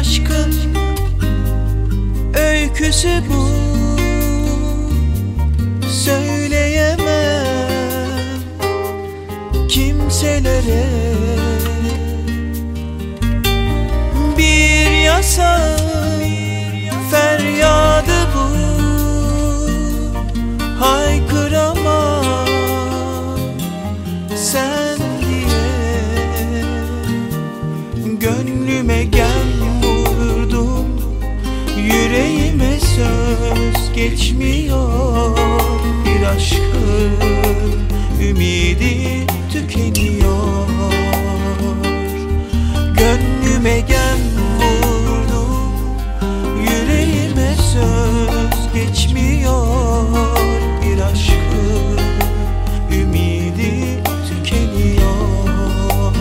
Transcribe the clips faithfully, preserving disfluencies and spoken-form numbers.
aşkın öyküsü bu, söyleyemem kimselere. Bir yasağın feryadı bu, haykıramam sen diye. Gönlüme gem vurdum, yüreğime söz geçmiyor. Bir aşkın ümidi tükeniyor. Gönlüme gem vurdum, yüreğime söz geçmiyor. Bir aşkın ümidi tükeniyor.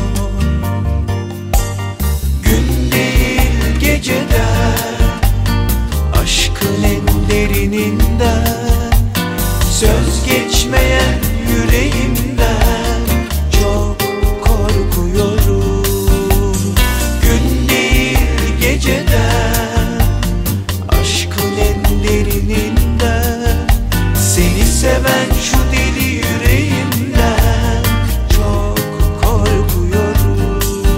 Gün değil geceden, aşkın en derininden, söz geçmeyen yüreğimden çok korkuyorum. Gün değil geceden, aşkın en derininden, seni seven şu deli yüreğimden çok korkuyorum.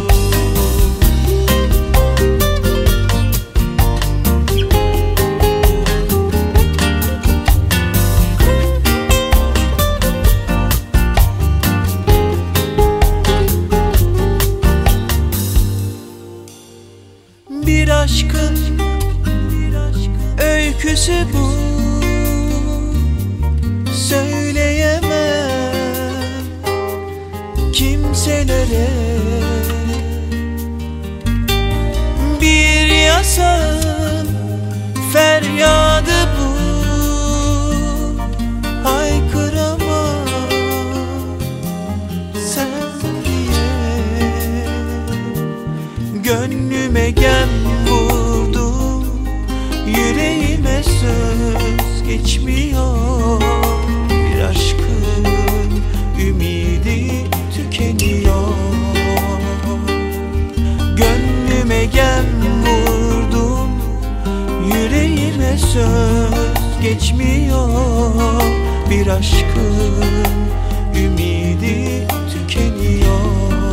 Bir aşkın öyküsü bu, söyleyemem kimselere. Bir yasağın feryadı bu, haykıramam sen diye. Gönlüme gem vurdum, yüreğime söz geçmiyor. Bir aşkın ümidi tükeniyor. Gönlüme gem vurdum, yüreğime söz geçmiyor. Bir aşkın ümidi tükeniyor.